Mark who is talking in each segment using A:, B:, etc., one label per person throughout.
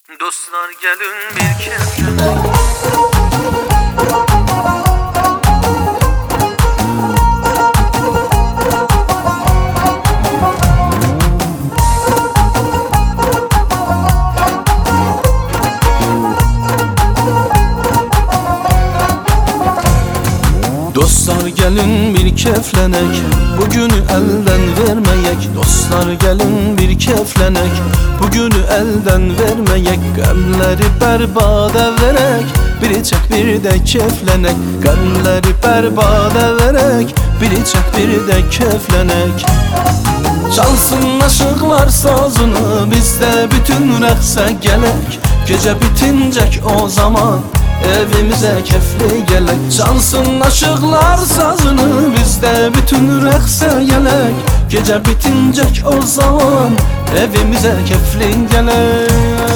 A: Dostlar gelin bir kez.
B: Dostlar gelin bir keflenek, bugünü elden vermeyek. Dostlar gelin bir keflenek, bugünü elden vermeyek. Qəmləri bərbada verək, bir içək bir də keflenek. Qəmləri bərbada verək, bir içək bir də keflenek. Çalsın aşıqlar sazını, biz də bütün rəqsə gələk. Gecə bitincək o zaman evimize kefli gelek. Çalsın aşıqlar sazını, biz de bütün rəqsə gələk. Gecə bitincək o zaman evimize kefli gelek.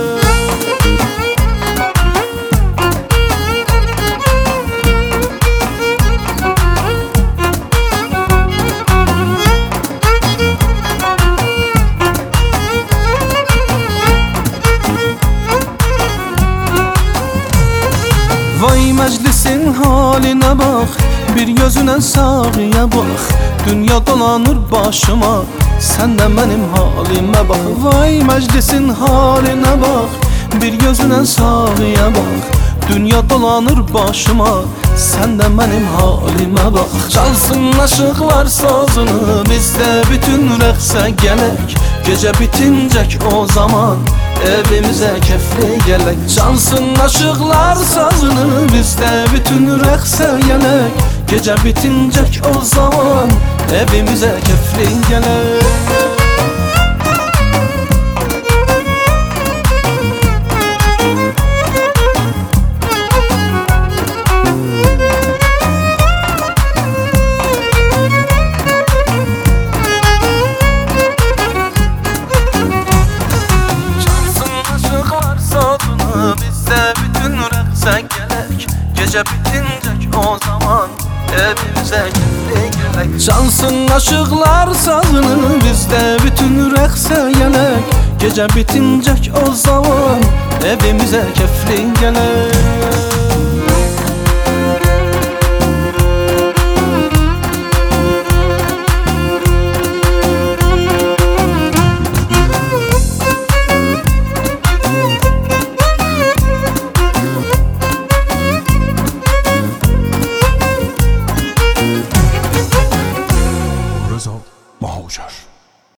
B: Vay meclisin haline bak, bir gözüne sağıya bak. Dünya dolanır başıma, sen de benim halime bak. Vay meclisin haline bak, bir gözüne sağıya bak. Dünya dolanır başıma, sen de benim halime bak. Çalsın aşıqlar sazını, biz de bütün rəqsə gələk. Gecə bitincək o zaman evimize kefli gelek. Çalsın aşıqlar sazını, biz de bütün rəqsə gələk. Gecə bitincək o zaman evimize kefli gelek. Bizde bütün rəqsə gələk. Gecə bitincək o zaman evimize kefli gelek. Çalsın aşıqlar sazını, bizde bütün rəqsə gələk. Gecə bitincək o zaman evimize kefli gelek.